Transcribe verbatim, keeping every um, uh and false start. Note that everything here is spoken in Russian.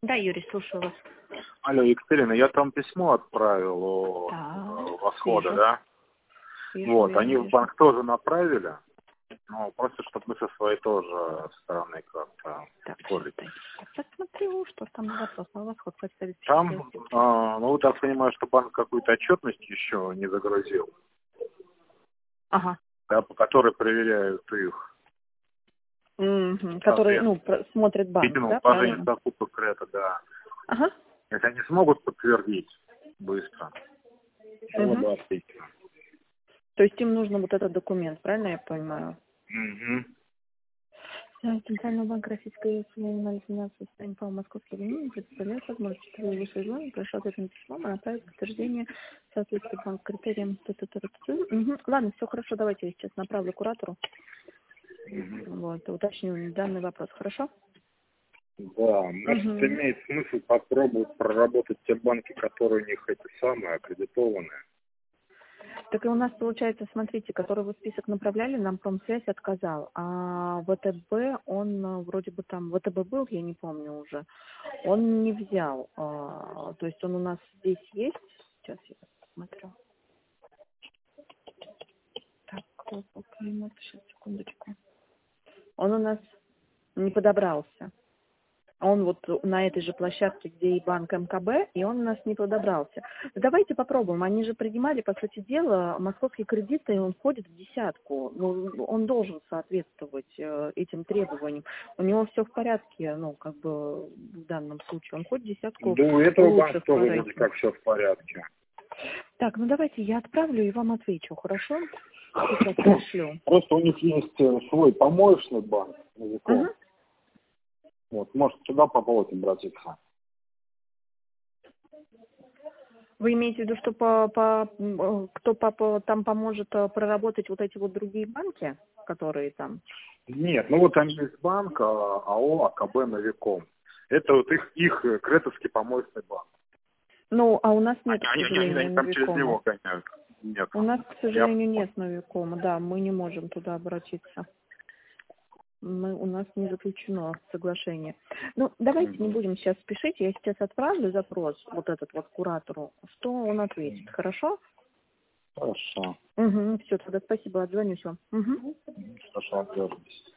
Да, Юрий, слушаю вас. Алло, Екатерина, я там письмо отправил о Так, восхода, вижу. да? Вижу, Вот, вижу, они в вижу. банк тоже направили, но просто чтобы мы со своей тоже стороны как-то Так, ходить. сейчас посмотрю, что там за вопрос. На восход хоть ставить Там, а, ну, так понимаю, что банк какую-то отчетность еще не загрузил, Ага. да, по которой проверяют их. Угу. Который, ну, про- смотрит банк, Видимо, да, положение правильно? закупок это, да. Ага. Если они смогут подтвердить быстро, то Угу. да, отлично. То есть им нужно вот этот документ, правильно я понимаю? Угу. Центрального банка Российской Федерации финансового состояния по московской линии представляет возможность, что вы выше изложили, прошу ответным письмом и направить подтверждение соответствия банк критериям. Угу. Ладно, все хорошо, давайте я сейчас направлю куратору. Угу. Вот, уточню данный вопрос, хорошо? Да, может, Угу. имеет смысл попробовать проработать те банки, которые у них эти самые аккредитованные. Так и у нас получается, смотрите, который вы список направляли, нам промсвязь отказал, а ВТБ, он э, вроде бы там, ВТБ был, я не помню уже, он не взял, а, то есть он у нас здесь есть, сейчас я посмотрю. Так, климат, сейчас, секундочку. Он у нас не подобрался. Он вот на этой же площадке, где и банк МКБ, и он у нас не подобрался. Давайте попробуем. Они же принимали, по сути дела, московские кредиты, и он входит в десятку. Ну, он должен соответствовать э, этим требованиям. У него все в порядке, ну, как бы в данном случае. Он входит в десятку Да, у этого банка лучших по тоже вроде рейтингу. как все в порядке. Так, ну давайте я отправлю и вам отвечу, хорошо? Сейчас пришлю. Просто у них есть э, свой помоечный банк языком. Угу. Вот, может, туда попробовать обратиться. Вы имеете в виду, что по, по, м, кто по, там поможет э, проработать вот эти вот другие банки, которые там? Нет, ну вот они из банка АО АКБ Новиком. Это вот их, их э, кретовский помоечный банк. Ну, а у нас нет, к Они, они, они, сожалению, они там через Новикома. него гоняют. Нет. У нас, к Я... сожалению, нет Новикома, да, мы не можем туда обратиться. Мы, у нас не заключено соглашение. Ну, давайте не Угу. будем сейчас спешить, я сейчас отправлю запрос вот этот вот куратору, что он ответит, хорошо? Хорошо. Угу, все, тогда спасибо, отзвонюсь вам. Угу. Хорошо, отвяжемся.